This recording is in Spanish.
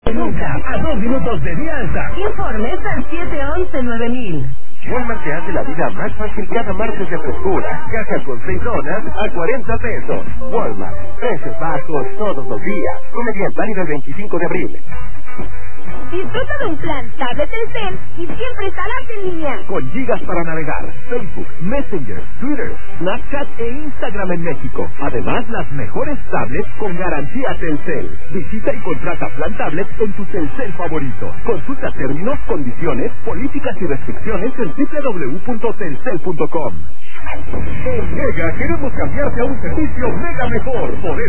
Nunca, a 2 minutos de Vía Alta. Informes al 711-9000. Walmart te hace la vida más fácil cada martes de frescura. Caja con 6 donas a 40 pesos. Walmart, precios bajos todos los días. Comedia válida el 25 de abril. Disfruta de un plan tablet Telcel y siempre estarás en línea. Con gigas para navegar, Facebook, Messenger, Twitter, Snapchat e Instagram en México. Además, las mejores tablets con garantía Telcel. Visita y contrata plan tablet en tu Telcel favorito. Consulta términos, condiciones, políticas y restricciones en www.telcel.com. En Mega queremos cambiarte a un servicio mega mejor. Por